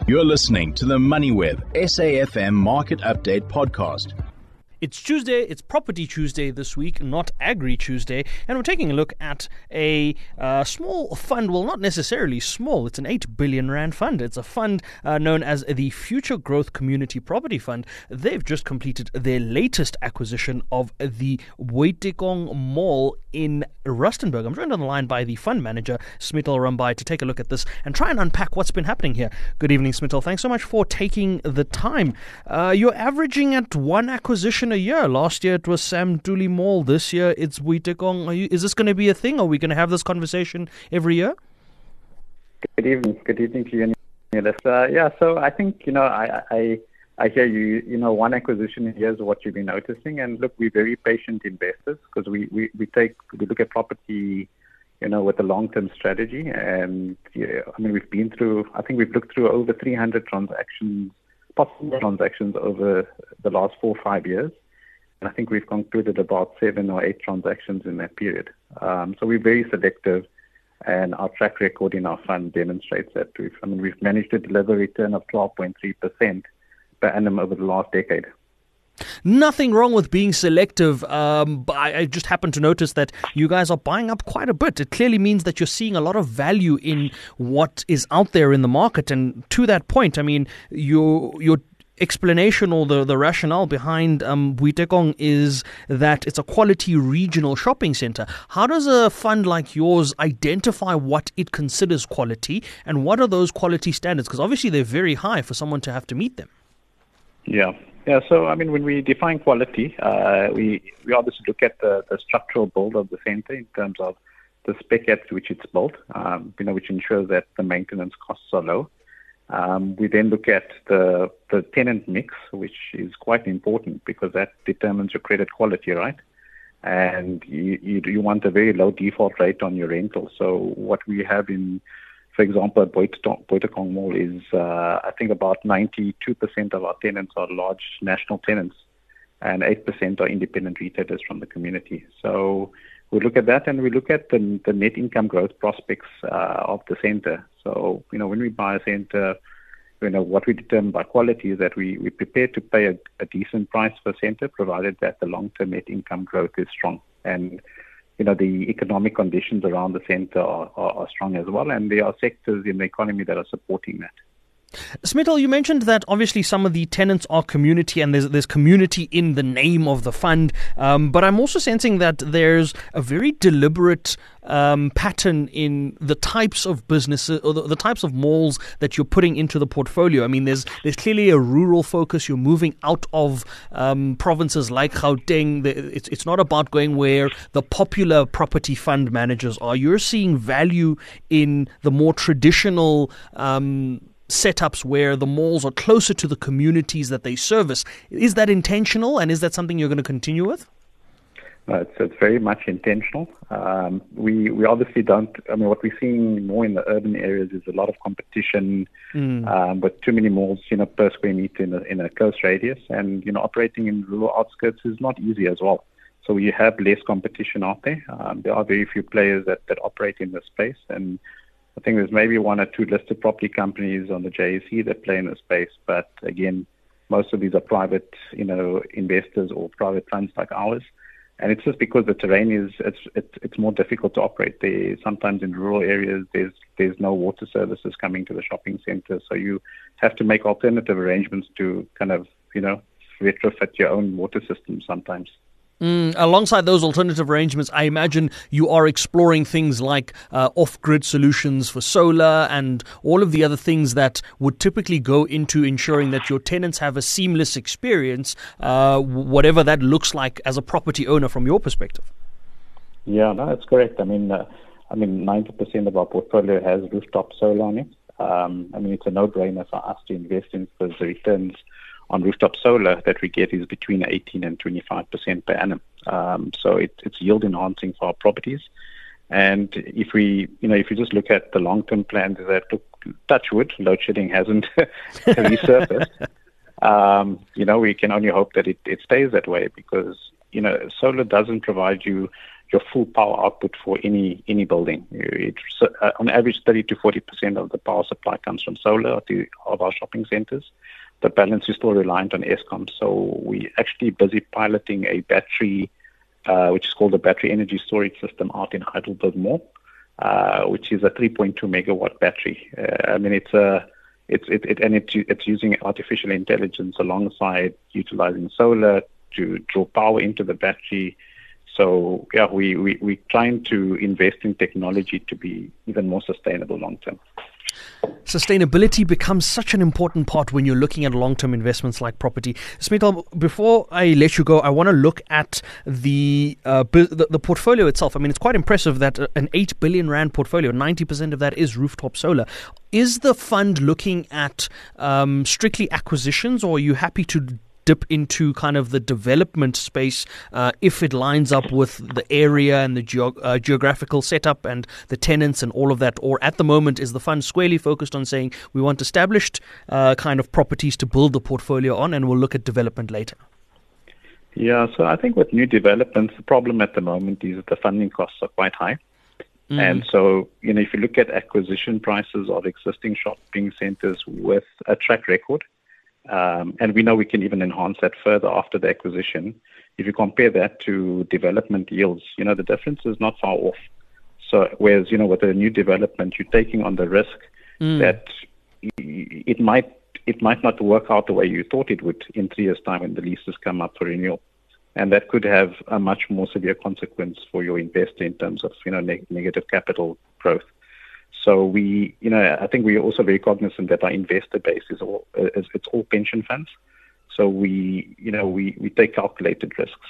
You're listening to the MoneyWeb SAFM Market Update Podcast. It's Tuesday, it's Property Tuesday this week, not Agri Tuesday, and we're taking a look at a small fund, well, not necessarily small, it's an 8 billion rand fund. It's a fund known as the Future Growth Community Property Fund. They've just completed their latest acquisition of the Buitekong Mall in Rustenburg. I'm joined on the line by the fund manager, Smital Rambai, to take a look at this and try and unpack what's been happening here. Good evening, Smital. Thanks so much for taking the time. You're averaging at one acquisition a year. Last year it was Sam Tuli Mall. This year it's Buitekong. Is this going to be a thing? Are we going to have this conversation every year? Good evening to you. So I think, I hear you, one acquisition a year is what you've been noticing. And look, we're very patient investors because we look at property, with a long-term strategy. And, we've looked through over 300 possible transactions over the last 4 or 5 years. And I think we've concluded about 7 or 8 transactions in that period. So we're very selective, and our track record in our fund demonstrates that. We've managed to deliver a return of 12.3% per annum over the last decade. Nothing wrong with being selective, but I just happen to notice that you guys are buying up quite a bit. It clearly means that you're seeing a lot of value in what is out there in the market. And to that point, your explanation or the rationale behind Buitekong is that it's a quality regional shopping center. How does a fund like yours identify what it considers quality, and what are those quality standards? Because obviously they're very high for someone to have to meet them. Yeah. So, when we define quality, we obviously look at the structural build of the center in terms of the spec at which it's built, which ensures that the maintenance costs are low. We then look at the tenant mix, which is quite important because that determines your credit quality, right? And you want a very low default rate on your rental. So what we have for example, at Buitekong Mall is, I think about 92% of our tenants are large national tenants, and 8% are independent retailers from the community. So we look at that, and we look at the net income growth prospects of the center. So, when we buy a center, what we determine by quality is that we're prepared to pay a decent price for a center, provided that the long-term net income growth is strong. And the economic conditions around the center are strong as well, and there are sectors in the economy that are supporting that. Smital, you mentioned that obviously some of the tenants are community, and there's community in the name of the fund, but I'm also sensing that there's a very deliberate pattern in the types of businesses or the types of malls that you're putting into the portfolio. There's clearly a rural focus. You're moving out of provinces like Gauteng. It's not about going where the popular property fund managers are. You're seeing value in the more traditional setups where the malls are closer to the communities that they service. Is that intentional, and is that something you're going to continue with? It's very much intentional. We obviously don't. What we're seeing more in the urban areas is a lot of competition, with too many malls, per square meter in a close radius, and operating in rural outskirts is not easy as well. So you have less competition out there. There are very few players that operate in this space, and I think there's maybe 1 or 2 listed property companies on the JSE that play in the space, but again, most of these are private, investors or private funds like ours. And it's just because the terrain it's more difficult to operate there. Sometimes in rural areas, there's no water services coming to the shopping center, so you have to make alternative arrangements to kind of, retrofit your own water system sometimes. Alongside those alternative arrangements, I imagine you are exploring things like off-grid solutions for solar and all of the other things that would typically go into ensuring that your tenants have a seamless experience, whatever that looks like as a property owner from your perspective. Yeah, no, that's correct. 90% of our portfolio has rooftop solar on it. It's a no-brainer for us to invest in because the returns on rooftop solar that we get is between 18 and 25% per annum. So it's yield enhancing for our properties. And if you just look at the long-term plans, that touch wood, load shedding hasn't resurfaced. We can only hope that it stays that way because, solar doesn't provide you your full power output for any building. It's on average 30 to 40% of the power supply comes from solar of our shopping centers. The balance is still reliant on Eskom. So we're actually busy piloting a battery, which is called the battery energy storage system out in Heidelberg Mall, which is a 3.2 megawatt battery. It's using artificial intelligence alongside utilizing solar to draw power into the battery. So yeah, we're trying to invest in technology to be even more sustainable long term. Sustainability becomes such an important part when you're looking at long-term investments like property. Smita, before I let you go, I want to look at the portfolio itself. I mean, it's quite impressive that an 8 billion rand portfolio, 90% of that is rooftop solar. Is the fund looking at strictly acquisitions, or are you happy to dip into kind of the development space if it lines up with the area and the geographical setup and the tenants and all of that? Or at the moment, is the fund squarely focused on saying we want established kind of properties to build the portfolio on, and we'll look at development later? Yeah, so I think with new developments, the problem at the moment is that the funding costs are quite high. And so, if you look at acquisition prices of existing shopping centers with a track record, and we know we can even enhance that further after the acquisition. If you compare that to development yields, the difference is not far off. So whereas, with a new development, you're taking on the risk that it might not work out the way you thought it would in 3 years' time when the leases come up for renewal. And that could have a much more severe consequence for your investor in terms of, negative capital growth. So I think we're also very cognizant that our investor base is all pension funds. So we take calculated risks,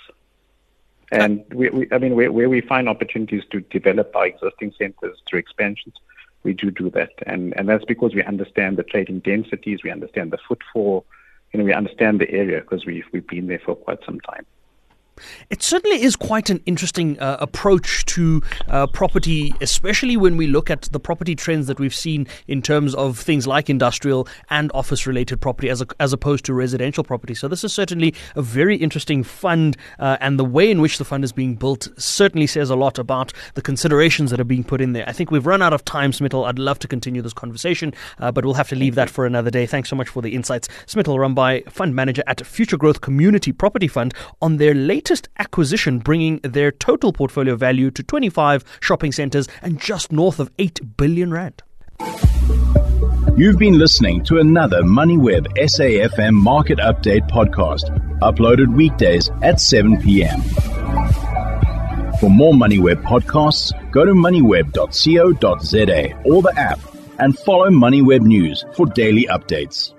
and where we find opportunities to develop our existing centers through expansions, we do that, and that's because we understand the trading densities, we understand the footfall, we understand the area because we've been there for quite some time. It certainly is quite an interesting approach to property, especially when we look at the property trends that we've seen in terms of things like industrial and office-related property as opposed to residential property. So this is certainly a very interesting fund, and the way in which the fund is being built certainly says a lot about the considerations that are being put in there. I think we've run out of time, Smittal. I'd love to continue this conversation, but we'll have to leave that for another day. Thanks so much for the insights. Smittal Rambai, fund manager at Future Growth Community Property Fund, on their latest acquisition, bringing their total portfolio value to 25 shopping centres and just north of 8 billion rand. You've been listening to another MoneyWeb SAFM Market Update podcast, uploaded weekdays at 7 p.m. For more MoneyWeb podcasts, go to moneyweb.co.za or the app and follow MoneyWeb News for daily updates.